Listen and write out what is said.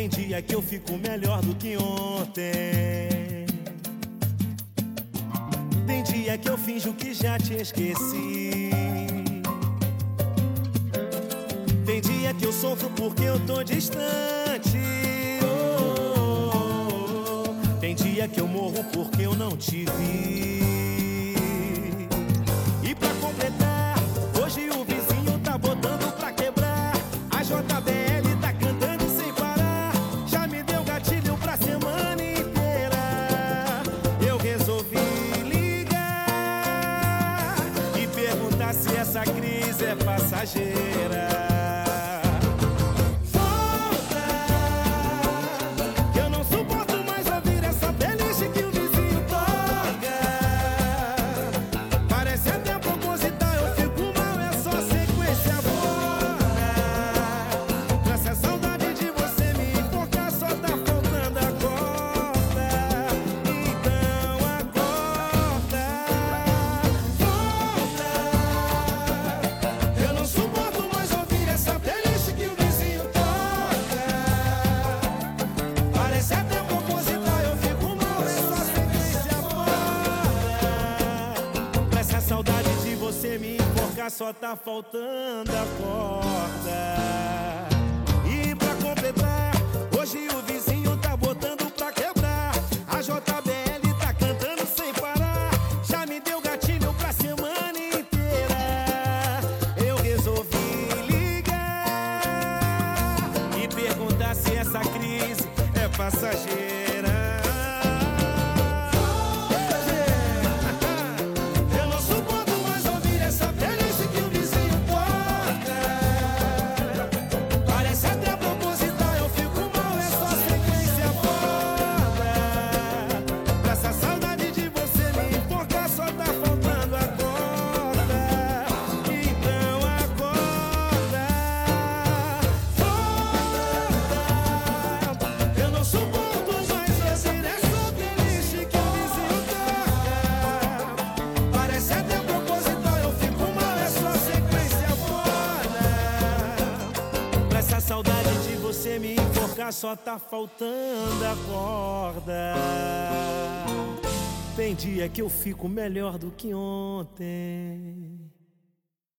Tem dia que eu fico melhor do que ontem. Tem dia que eu finjo que já te esqueci. Tem dia que eu sofro porque eu tô distante. Tem dia que eu morro porque eu não te vi. E pra completar, hoje o vizinho tá botando pra quebrar. A JBL tá cantando sem parar. Já me deu gatilho pra semana inteira. Eu resolvi ligar e perguntar se essa crise é passageira. Saudade de você me enforcar, só tá faltando a corda. E pra completar, hoje o vizinho tá botando pra quebrar. A JBL tá cantando sem parar. Já me deu gatilho pra semana inteira. Eu resolvi ligar e perguntar se essa crise é passageira. Saudade de você me enforcar, só tá faltando a corda. Tem dia que eu fico melhor do que ontem.